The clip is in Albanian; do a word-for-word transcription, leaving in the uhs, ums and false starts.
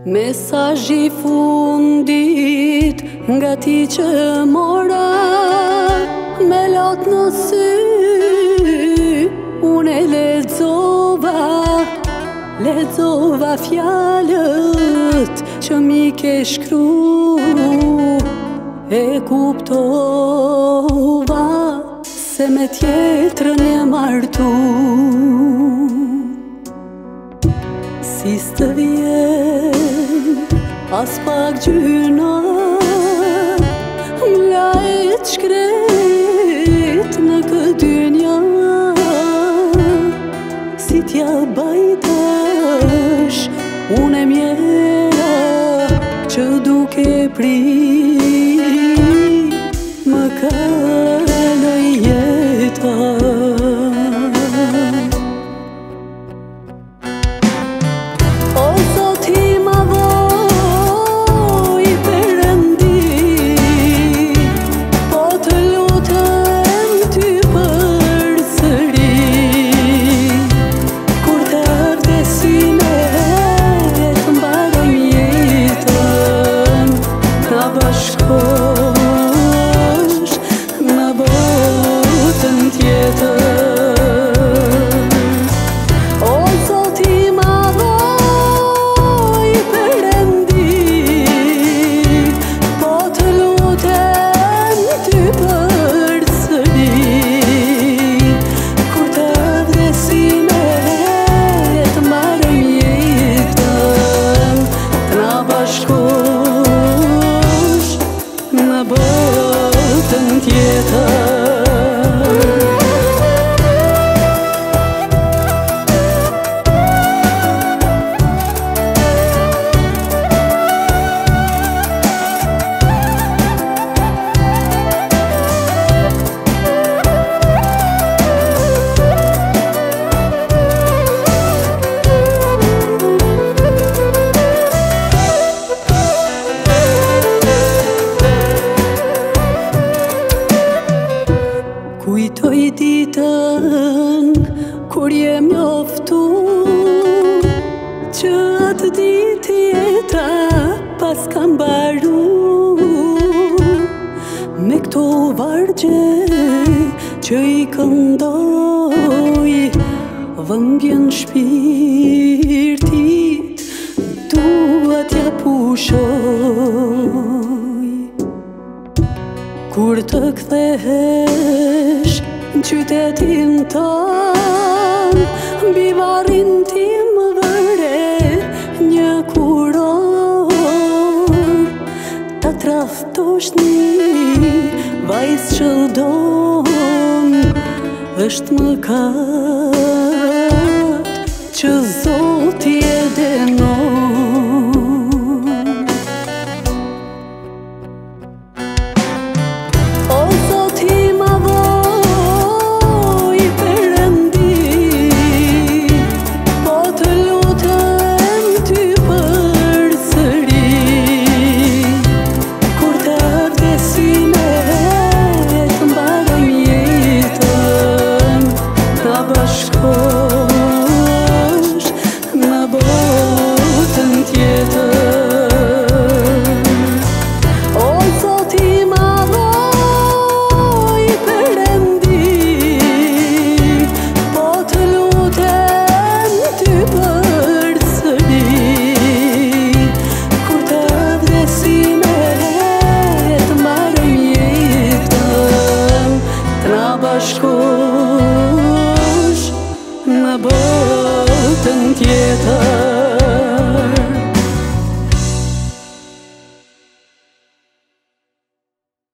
Mesazhi fundit nga ti që mora, me lot në sy unë e lexova, lexova fjalët që mi ke shkru, e kuptova se me tjetrën e martu. Si s'të vjen as pak gjyna, m'la e shkret në këtë dynja. Si t'ja bajtash unë e mjera që duke pri më kalë jeta. Bashkosh në botën tjetër, o Zoti madhoj Perëndi, po të lutem ty përsëri, kur të vdesime të marrim jetën, të na bashkosh në botën tjetër. Kujtoj ditën kur jem njoftu që atë ditë jeta pas kam mbaru, me këto vargje që i këndoj vëmbjen shpirtit, dua t'ja pushoj. Kur të kthehesh në qytetin ton, mbi varrin tim vëre një kuron, ta traftosh një vajzë që don, është mëkat që Zoti e denon. Bashkosh në botën tjetër, o Zoti madhoj Perëndi, po të lutem ty përsëri, kur të vdesime të marrim jetën, të na bashkosh